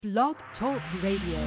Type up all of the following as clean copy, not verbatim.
Blog Talk Radio.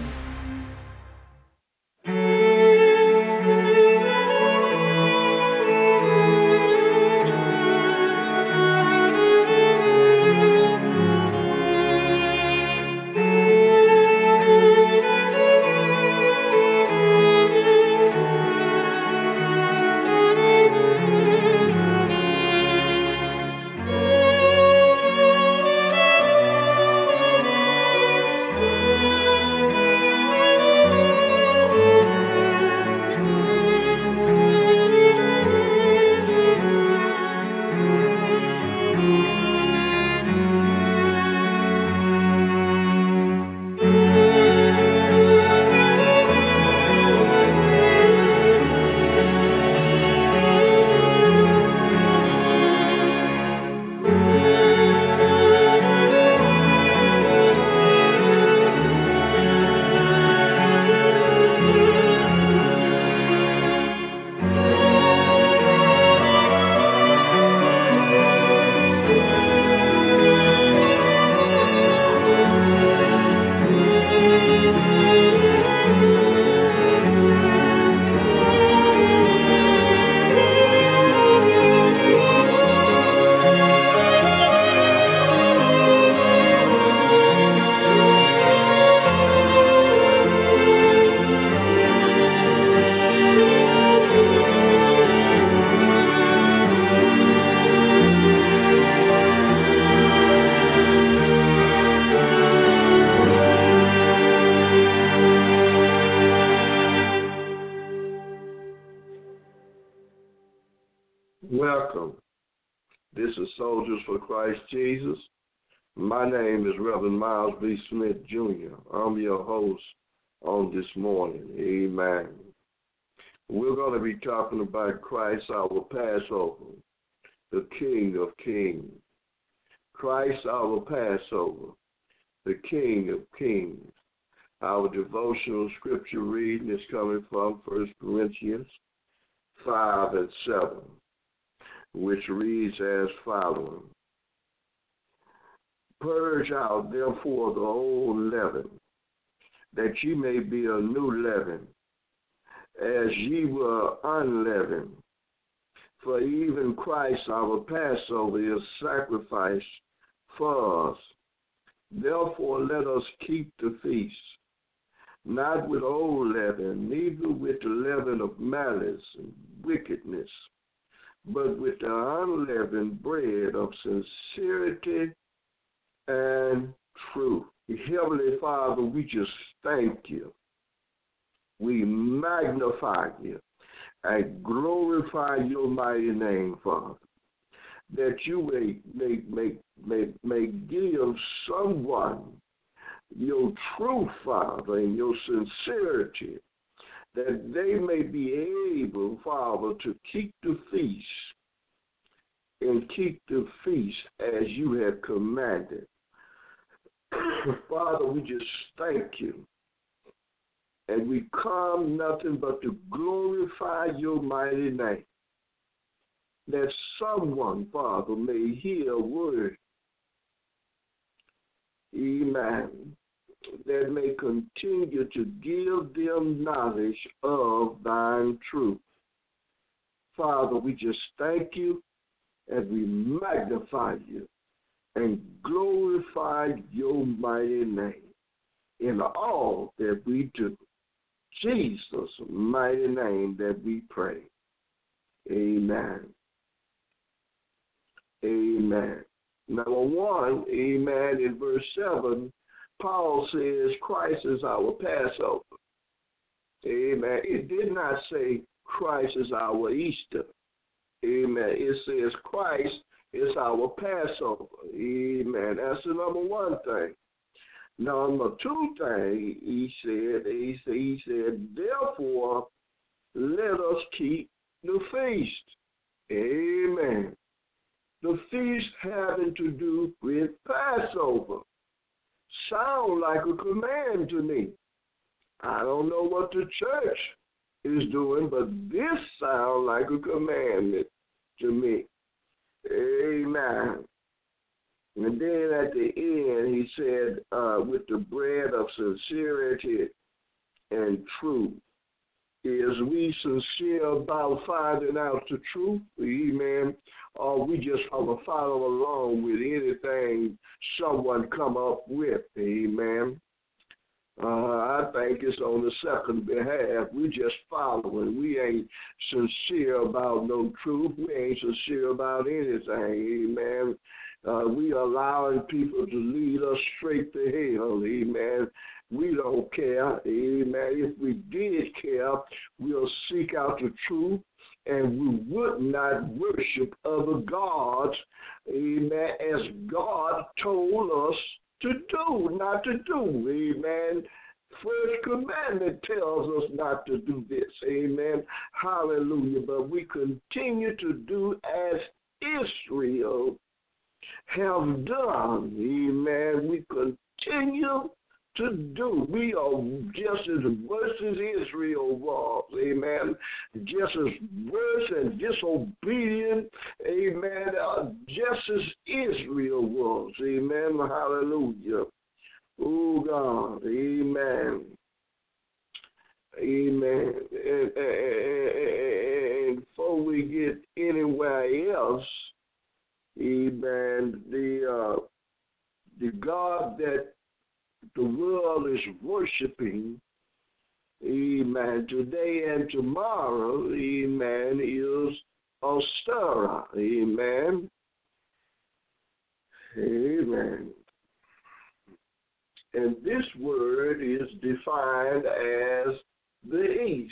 Welcome. This is Soldiers for Christ Jesus. My name is Reverend Miles B. Smith, Jr. I'm your host on this morning. Amen. We're going to be talking about Christ, our Passover, the King of Kings. Christ, our Passover, the King of Kings. Our devotional scripture reading is coming from 1 Corinthians 5 and 7. Which reads as following. Purge out therefore the old leaven, that ye may be a new leaven, as ye were unleavened. For even Christ our Passover is sacrificed for us. Therefore let us keep the feast, not with old leaven, neither with the leaven of malice and wickedness, but with the unleavened bread of sincerity and truth. Heavenly Father, we just thank you. We magnify you and glorify your mighty name, Father, that you may give someone your truth, Father, and your sincerity, that they may be able, Father, to keep the feast and keep the feast as you have commanded. Father, we just thank you. And we come nothing but to glorify your mighty name, that someone, Father, may hear a word, amen, that may continue to give them knowledge of thine truth. Father, we just thank you and we magnify you and glorify your mighty name in all that we do. Jesus' mighty name that we pray. Amen. Amen. Number one, amen, in verse 7, Paul says Christ is our Passover. Amen. It did not say Christ is our Easter. Amen. It says Christ is our Passover. Amen. That's the number one thing. Number two thing, he said, therefore, let us keep the feast. Amen. The feast having to do with Passover. Sound like a command to me. I don't know what the church is doing, but this sounds like a commandment to me. Amen. And then at the end, he said, with the bread of sincerity and truth. Is we sincere about finding out the truth? Amen. Or we just want to follow along with anything someone come up with? Amen. I think it's on the second behalf. We just following. We ain't sincere about no truth. We ain't sincere about anything. Amen. We allowing people to lead us straight to hell. Amen. We don't care. Amen. If we did care, we'll seek out the truth and we would not worship other gods. Amen. As God told us to do, not to do. Amen. First commandment tells us not to do this. Amen. Hallelujah. But we continue to do as Israel have done. Amen. We continue to do. We are just as worse as Israel was. Amen. Just as worse and disobedient. Amen. Just as Israel was. Amen. Hallelujah. Oh, God. Amen. Amen. And before we get anywhere else, amen, the God that the world is worshiping, amen, today and tomorrow, amen, is Ostara. Amen. Amen. And this word is defined as the East.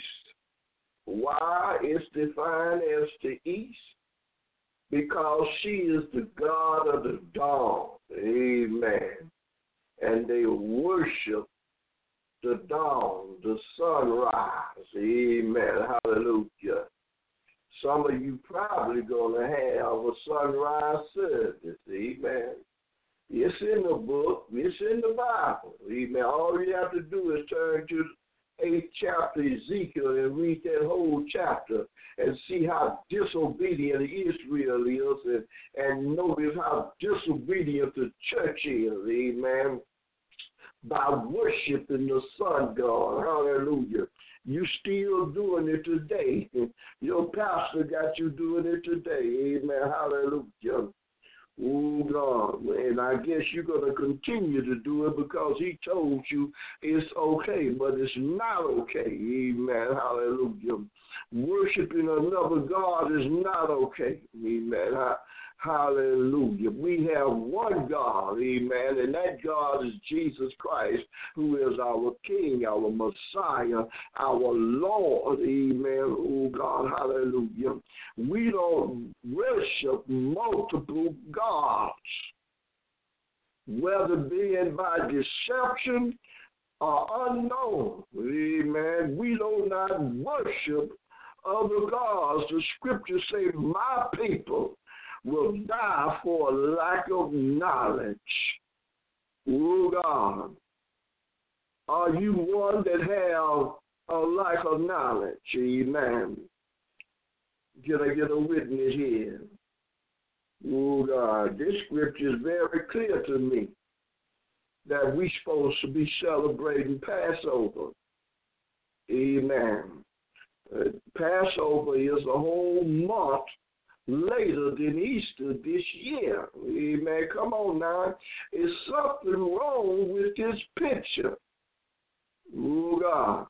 Why it's defined as the East? Because she is the God of the dawn. Amen. And they worship the dawn, the sunrise. Amen. Hallelujah. Some of you probably going to have a sunrise service. Amen. It's in the book. It's in the Bible. Amen. All you have to do is turn to the 8th chapter Ezekiel and read that whole chapter and see how disobedient Israel is and notice how disobedient the church is. Amen. By worshiping the sun god. Hallelujah. You still doing it today. Your pastor got you doing it today. Amen. Hallelujah. Oh, God. And I guess you're going to continue to do it because he told you it's okay, but it's not okay. Amen. Hallelujah. Worshiping another God is not okay. Amen. Hallelujah. We have one God, amen, and that God is Jesus Christ, who is our King, our Messiah, our Lord, amen. Oh, God, hallelujah. We don't worship multiple gods, whether being by deception or unknown, amen. We do not worship other gods. The scriptures say, my people will die for a lack of knowledge. Oh, God. Are you one that have a lack of knowledge? Amen. Can I get a witness here? Oh, God. This scripture is very clear to me that we're supposed to be celebrating Passover. Amen. Passover is a whole month later than Easter this year. Amen. Come on now. Is something wrong with this picture? Oh, God.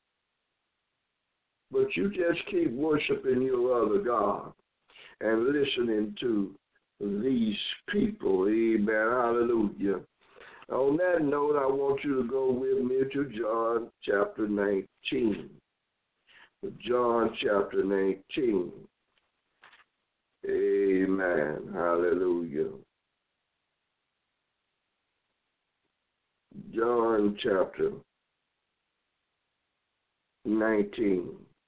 But you just keep worshiping your other God and listening to these people. Amen. Hallelujah. On that note, I want you to go with me to John chapter 19. John chapter 19. Amen. Hallelujah. John chapter 19.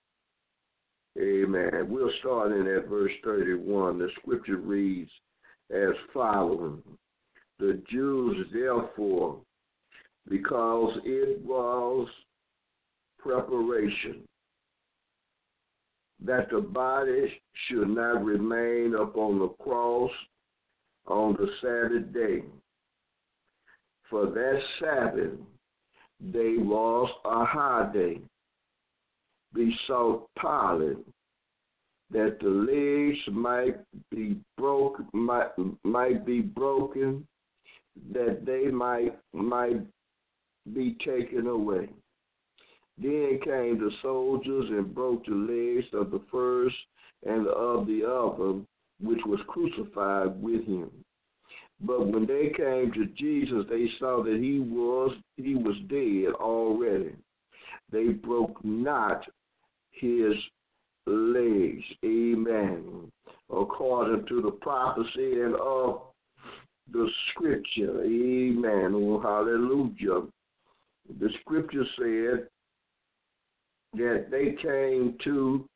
Amen. We're starting at verse 31. The scripture reads as following. The Jews, therefore, because it was preparation, that the body should not remain upon the cross on the Sabbath day. For that Sabbath day was a high day. Besought Pilate that the legs might be broken, that they might be taken away. Then came the soldiers and broke the legs of the first and of the other, which was crucified with him. But when they came to Jesus, they saw that he was dead already. They broke not his legs. Amen. According to the prophecy and of the scripture. Amen. Oh, hallelujah. The scripture said that they came to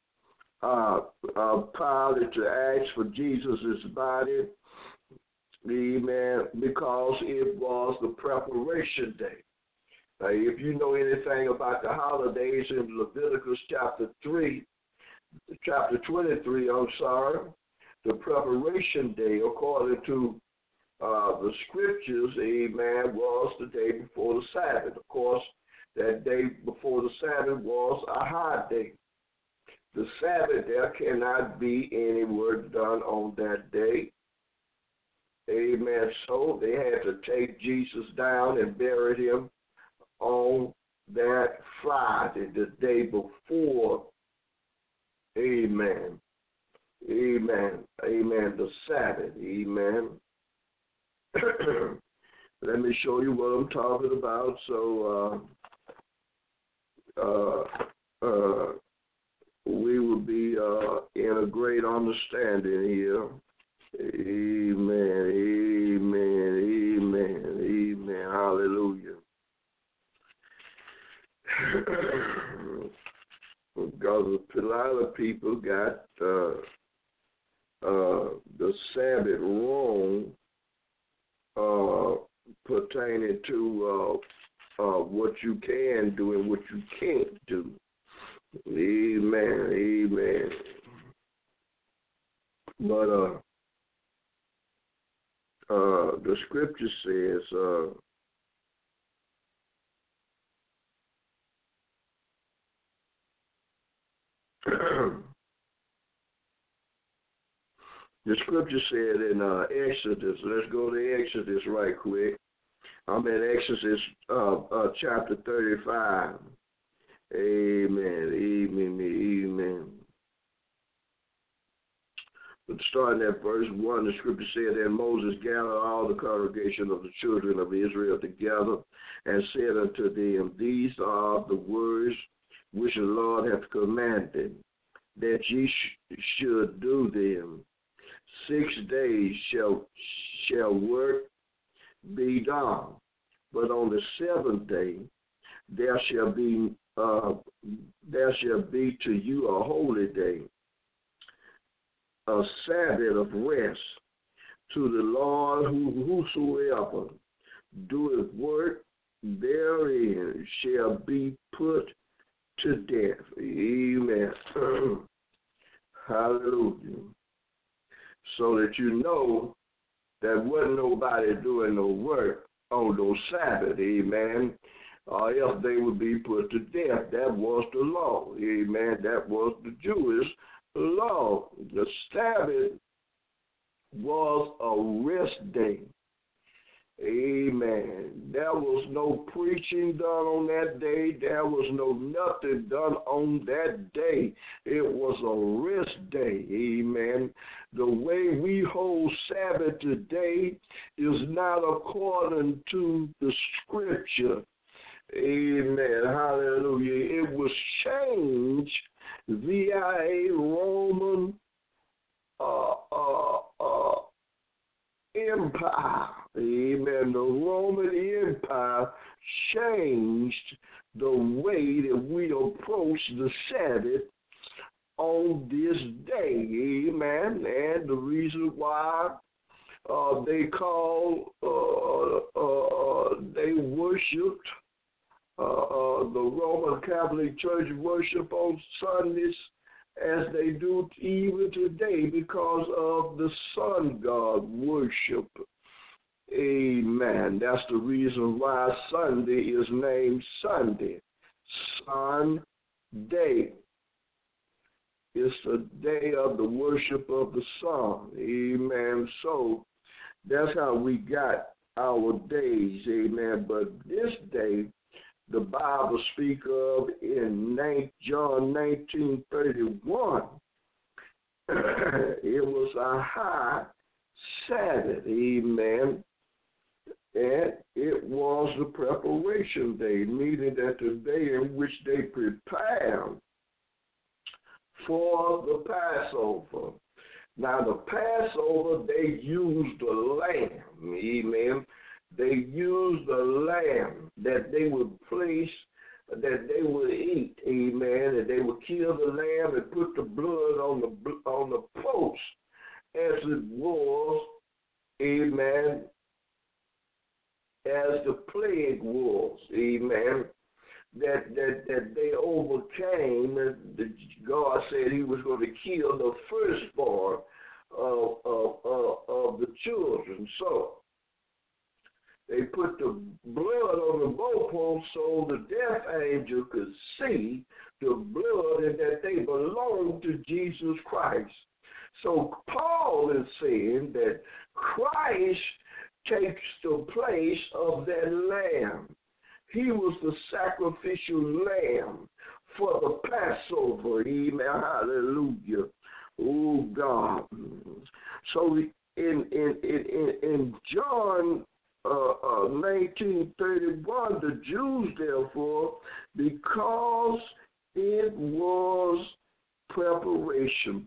Pilate to ask for Jesus' body. Amen. Because it was the preparation day. If you know anything about the holidays in Leviticus chapter 23, the preparation day, according to the scriptures, amen, was the day before the Sabbath. Of course, that day before the Sabbath was a high day. The Sabbath, there cannot be any work done on that day. Amen. So they had to take Jesus down and bury him on that Friday, the day before. Amen. Amen. Amen. The Sabbath. Amen. Let me show you what I'm talking about. So we will be in a great understanding here. Amen. Amen. Amen. Amen. Hallelujah. Because a lot of people got the Sabbath wrong pertaining to what you can do and what you can't do. Amen. Amen. But the scripture says the scripture said in Exodus, let's go to Exodus right quick. I'm in Exodus chapter 35. Amen, amen, amen. But starting at verse 1, the scripture said that Moses gathered all the congregation of the children of Israel together and said unto them, These are the words which the Lord hath commanded, that ye should do them. 6 days shall work be done, but on the seventh day there shall be to you a holy day, a Sabbath of rest to the Lord. Whosoever doeth work therein shall be put to death. Amen. Hallelujah. So that you know that wasn't nobody doing no work on those Sabbath, amen, or else they would be put to death. That was the law, amen. That was the Jewish law. The Sabbath was a rest day. Amen. There was no preaching done on that day. There was no nothing done on that day. It was a rest day. Amen. The way we hold Sabbath today is not according to the scripture. Amen. Hallelujah. It was changed via a Roman Empire. Amen. The Roman Empire changed the way that we approach the Sabbath on this day. Amen. And the reason why they worshipped, the Roman Catholic Church worship on Sundays as they do even today because of the sun god worship. Amen. That's the reason why Sunday is named Sunday. Sunday. It's the day of the worship of the sun. Amen. So that's how we got our days. Amen. But this day, the Bible speaks of in John 19:31. It was a high Sabbath. Amen. And it was the preparation day, meaning that the day in which they prepared for the Passover. Now, the Passover, they used the lamb, amen. They used the lamb that they would place, that they would eat, amen. And they would kill the lamb and put the blood on the post, as it was, amen, as the plague was, amen. That they overcame. God said He was going to kill the firstborn of the children. So they put the blood on the doorpost so the death angel could see the blood and that they belonged to Jesus Christ. So Paul is saying that Christ takes the place of that lamb. He was the sacrificial lamb for the Passover. Amen. Hallelujah. Oh, God. So in John 19:31, the Jews, therefore, because it was preparation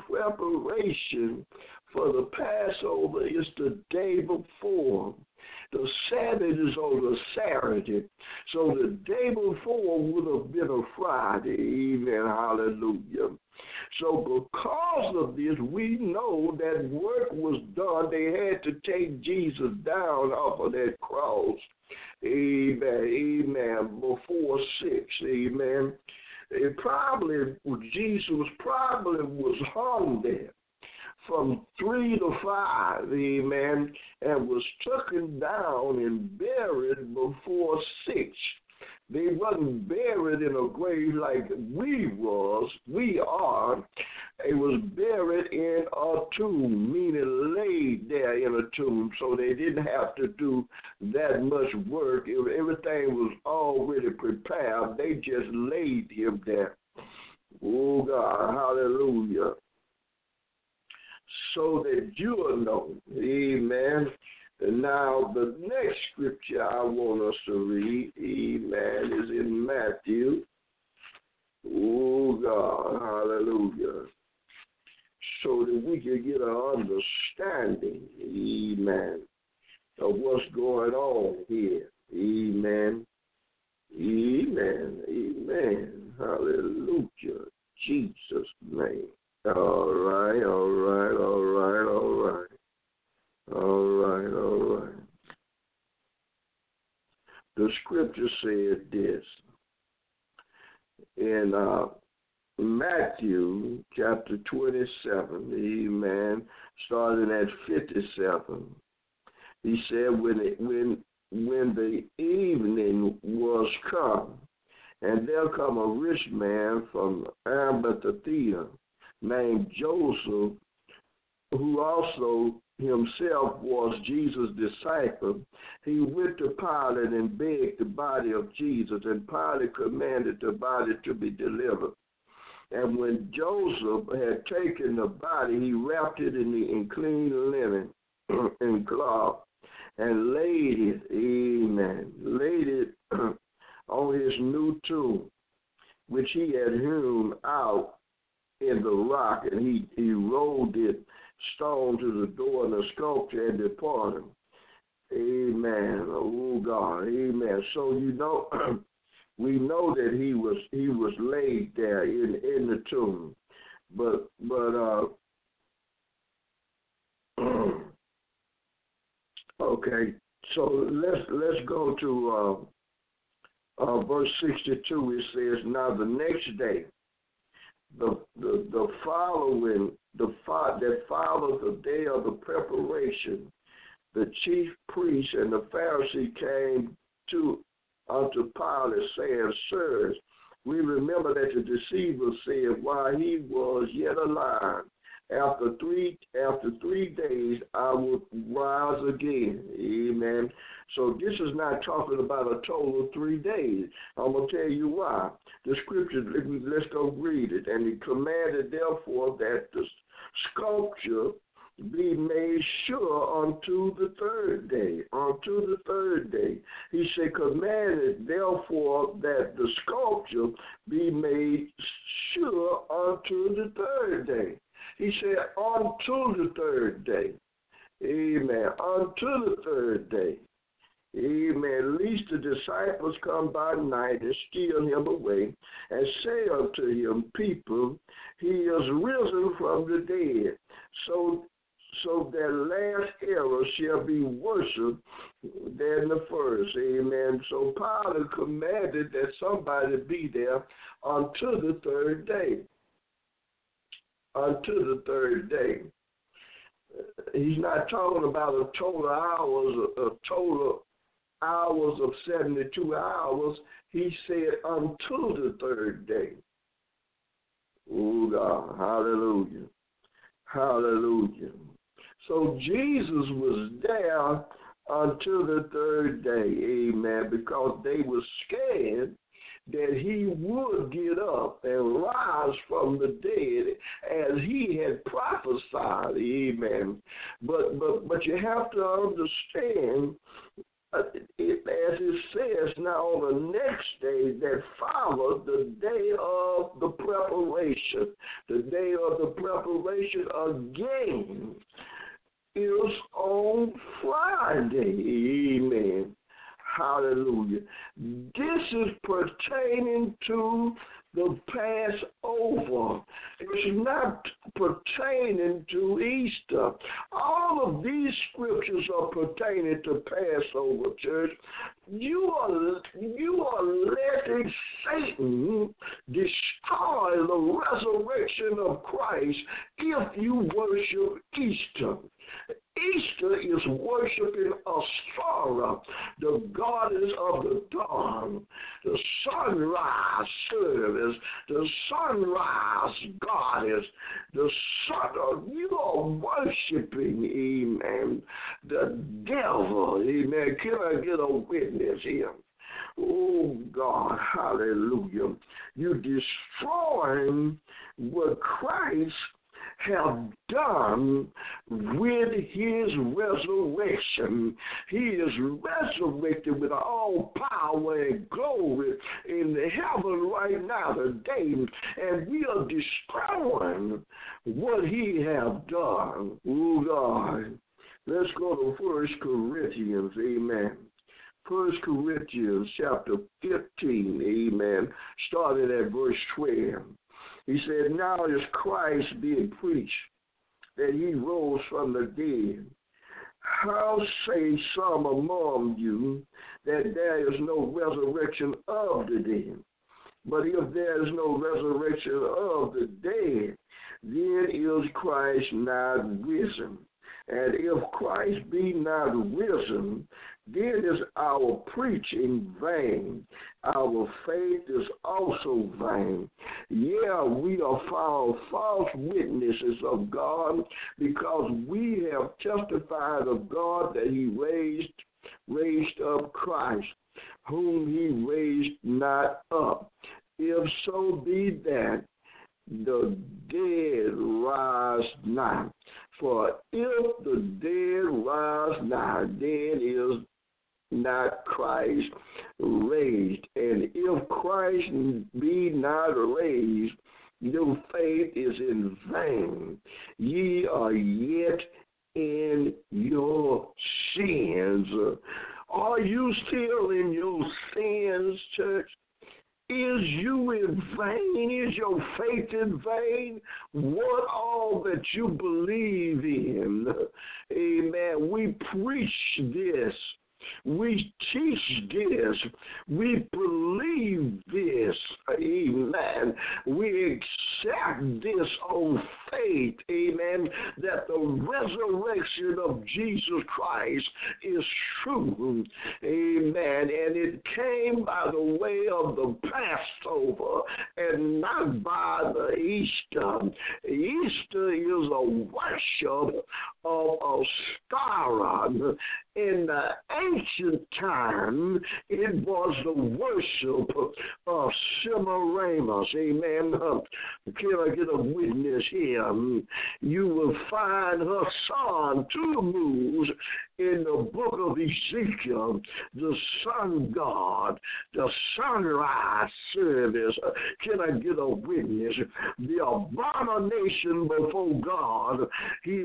for the Passover is the day before. The Sabbath is on a Saturday. So the day before would have been a Friday. Amen. Hallelujah. So because of this, we know that work was done. They had to take Jesus down off of that cross. Amen. Amen. Before 6. Amen. Jesus probably was hung there from 3 to 5, amen, and was taken down and buried before 6. They wasn't buried in a grave like we are. It was buried in a tomb, meaning laid there in a tomb, so they didn't have to do that much work. Everything was already prepared. They just laid him there. Oh, God, hallelujah. So that you will know, amen. And now the next scripture I want us to read, amen, is in Matthew. Oh, God, hallelujah. So that we can get an understanding, amen, of what's going on here. Amen. Amen. Amen. Hallelujah. Jesus' name. All right, all right, all right, all right. All right, all right. The scripture said this in Matthew chapter 27, amen, starting at 57. He said, when the evening was come, and there come a rich man from Arimathea named Joseph, who also himself was Jesus' disciple. He went to Pilate and begged the body of Jesus, and Pilate commanded the body to be delivered. And when Joseph had taken the body, he wrapped it in clean linen and cloth, and laid it, amen, laid it on his new tomb, which he had hewn out in the rock, and he rolled it stone to the door and the sculpture and departed. Amen. Oh, God. Amen. So we know that he was laid there in the tomb, but okay. So let's go to verse 62. It says, now the next day that follows the day of the preparation, the chief priest and the Pharisee came unto Pilate, saying, Sirs, we remember that the deceiver said while he was yet alive, after three days I will rise again. Amen. So this is not talking about a total of 3 days. I'm going to tell you why. The scripture, let's go read it. And he commanded, therefore, that the sculpture be made sure unto the third day. Unto the third day. He said, commanded, therefore, that the sculpture be made sure unto the third day. He said, unto the third day. Amen. Unto the third day. Amen. Lest the disciples come by night and steal him away, and say unto him, people, he is risen from the dead. So that last error shall be worse than the first. Amen. So Pilate commanded that somebody be there unto the third day. Unto the third day. He's not talking about a total hours of 72 hours. He said unto the third day. Oh God, hallelujah. Hallelujah. So Jesus was there until the third day, amen, because they were scared that he would get up and rise from the dead as he had prophesied, amen. But you have to understand, as it says now, on the next day that followed the day of the preparation, again is on Friday, amen. Hallelujah. This is pertaining to the Passover. It's not pertaining to Easter. All of these scriptures are pertaining to Passover, church. You are letting Satan destroy the resurrection of Christ if you worship Easter. Easter is worshiping Ostara, the goddess of the dawn, the sunrise service, the sunrise goddess, the sun. You are worshiping, amen, the devil, amen. Can I get a witness here? Oh, God, hallelujah. You're destroying what Christ have done with his resurrection. He is resurrected with all power and glory in the heaven right now today, and we are destroying what he have done. Oh God, let's go to 1 Corinthians, amen. 1 Corinthians chapter 15, amen, starting at verse 12. He said, now is Christ being preached that he rose from the dead. How say some among you that there is no resurrection of the dead? But if there is no resurrection of the dead, then is Christ not risen. And if Christ be not risen, then is our preaching vain. Our faith is also vain. Yeah, we are found false witnesses of God because we have testified of God that he raised up Christ, whom he raised not up. If so be that the dead rise not. For if the dead rise not, then is not Christ raised. And if Christ be not raised, your faith is in vain. Ye are yet in your sins. Are you still in your sins, church? Is you in vain? Is your faith in vain? What all that you believe in? Amen. We preach this. We teach this. We believe this. Amen. We accept on faith, amen, that the resurrection of Jesus Christ is true, amen, and it came by the way of the Passover and not by the Easter. Easter is a worship of a star. In the ancient time, it was the worship of Semiramis. Amen. Can I get a witness here? You will find her son Tammuz in the book of Ezekiel, the sun god, the sunrise service. Can I get a witness? The abomination before God. He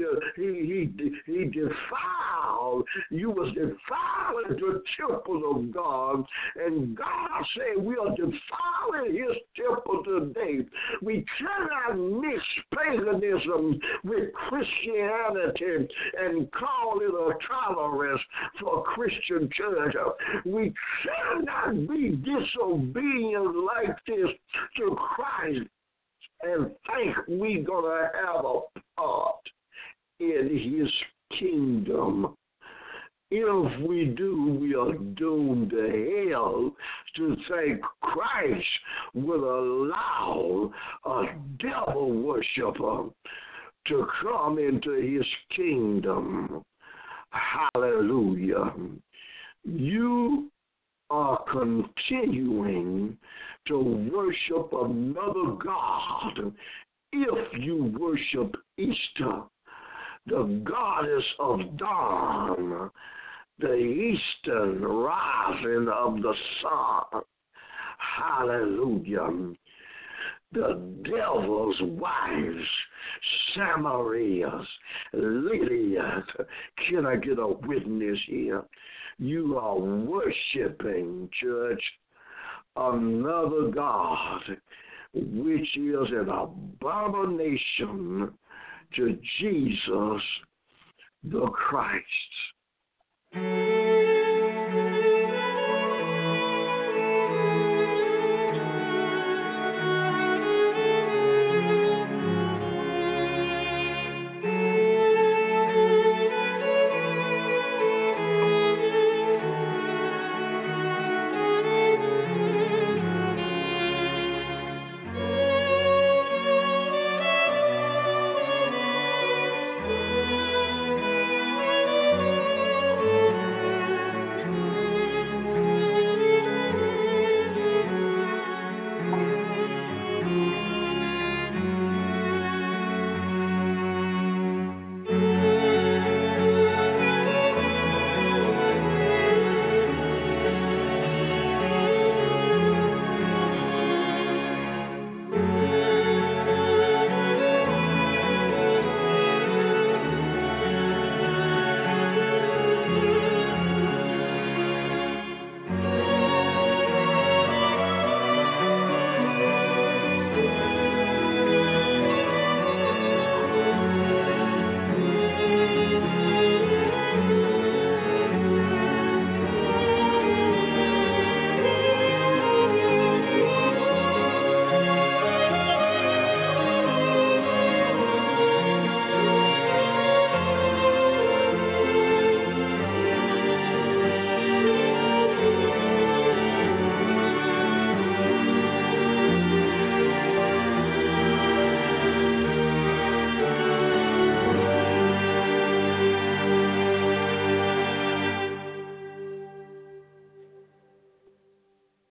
defiled. You was defiling the temple of God, and God said we are defiling his temple today. We cannot mix paganism with Christianity and call it a tolerance for Christian church. We cannot be disobedient like this to Christ and think we're going to have a part in his kingdom. If we do, we are doomed to hell to think Christ will allow a devil worshiper to come into his kingdom. Hallelujah. You are continuing to worship another God if you worship Easter, the goddess of dawn, the eastern rising of the sun. Hallelujah. The devil's wives, Samarias, Lydia. Can I get a witness here? You are worshiping, church, another God, which is an abomination to Jesus the Christ.